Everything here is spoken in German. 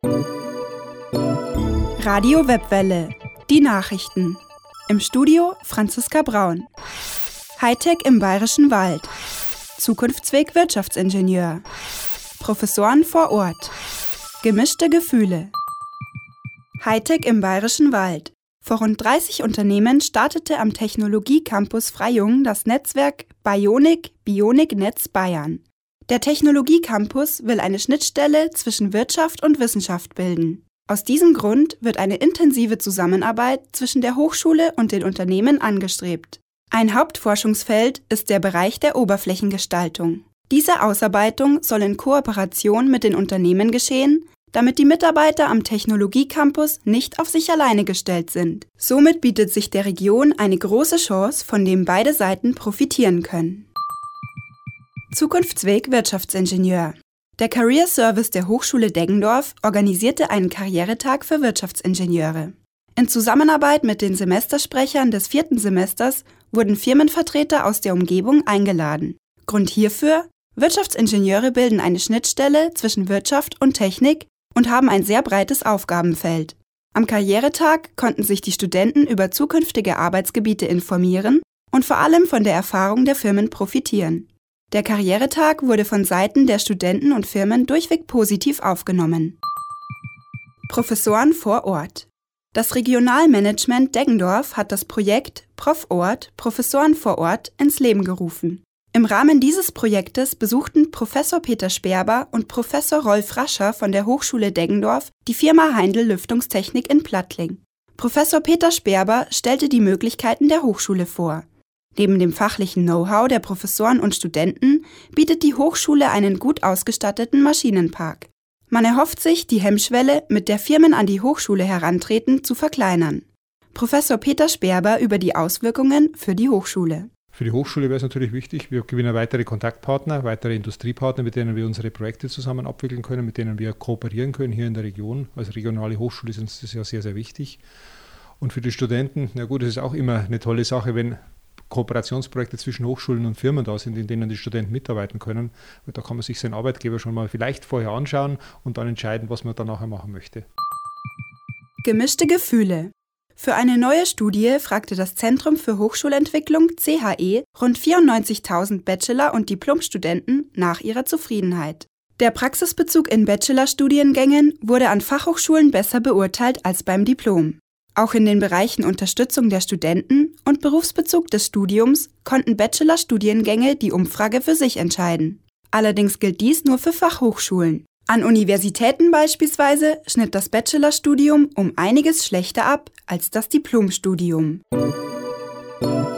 Radio Webwelle. Die Nachrichten. Im Studio Franziska Braun. Hightech im Bayerischen Wald. Zukunftsweg Wirtschaftsingenieur. Professoren vor Ort. Gemischte Gefühle. Hightech im Bayerischen Wald. Vor rund 30 Unternehmen startete am Technologie-Campus Freyung das Netzwerk Bionik Netz Bayern. Der Technologie-Campus will eine Schnittstelle zwischen Wirtschaft und Wissenschaft bilden. Aus diesem Grund wird eine intensive Zusammenarbeit zwischen der Hochschule und den Unternehmen angestrebt. Ein Hauptforschungsfeld ist der Bereich der Oberflächengestaltung. Diese Ausarbeitung soll in Kooperation mit den Unternehmen geschehen, damit die Mitarbeiter am Technologie-Campus nicht auf sich alleine gestellt sind. Somit bietet sich der Region eine große Chance, von dem beide Seiten profitieren können. Zukunftsweg Wirtschaftsingenieur. Der Career Service der Hochschule Deggendorf organisierte einen Karrieretag für Wirtschaftsingenieure. In Zusammenarbeit mit den Semestersprechern des 4. Semesters wurden Firmenvertreter aus der Umgebung eingeladen. Grund hierfür: Wirtschaftsingenieure bilden eine Schnittstelle zwischen Wirtschaft und Technik und haben ein sehr breites Aufgabenfeld. Am Karrieretag konnten sich die Studenten über zukünftige Arbeitsgebiete informieren und vor allem von der Erfahrung der Firmen profitieren. Der Karrieretag wurde von Seiten der Studenten und Firmen durchweg positiv aufgenommen. Professoren vor Ort. Das Regionalmanagement Deggendorf hat das Projekt Prof-Ort, Professoren vor Ort ins Leben gerufen. Im Rahmen dieses Projektes besuchten Professor Peter Sperber und Professor Rolf Rascher von der Hochschule Deggendorf die Firma Heindl Lüftungstechnik in Plattling. Professor Peter Sperber stellte die Möglichkeiten der Hochschule vor. Neben dem fachlichen Know-how der Professoren und Studenten bietet die Hochschule einen gut ausgestatteten Maschinenpark. Man erhofft sich, die Hemmschwelle, mit der Firmen an die Hochschule herantreten, zu verkleinern. Professor Peter Sperber über die Auswirkungen für die Hochschule. Für die Hochschule wäre es natürlich wichtig, wir gewinnen weitere Kontaktpartner, weitere Industriepartner, mit denen wir unsere Projekte zusammen abwickeln können, mit denen wir kooperieren können hier in der Region. Als regionale Hochschule ist uns das ja sehr, sehr wichtig. Und für die Studenten, na gut, es ist auch immer eine tolle Sache, wenn Kooperationsprojekte zwischen Hochschulen und Firmen da sind, in denen die Studenten mitarbeiten können. Da kann man sich seinen Arbeitgeber schon mal vielleicht vorher anschauen und dann entscheiden, was man dann nachher machen möchte. Gemischte Gefühle. Für eine neue Studie fragte das Zentrum für Hochschulentwicklung CHE rund 94.000 Bachelor- und Diplomstudenten nach ihrer Zufriedenheit. Der Praxisbezug in Bachelorstudiengängen wurde an Fachhochschulen besser beurteilt als beim Diplom. Auch in den Bereichen Unterstützung der Studenten und Berufsbezug des Studiums konnten Bachelorstudiengänge die Umfrage für sich entscheiden. Allerdings gilt dies nur für Fachhochschulen. An Universitäten beispielsweise schnitt das Bachelorstudium um einiges schlechter ab als das Diplomstudium.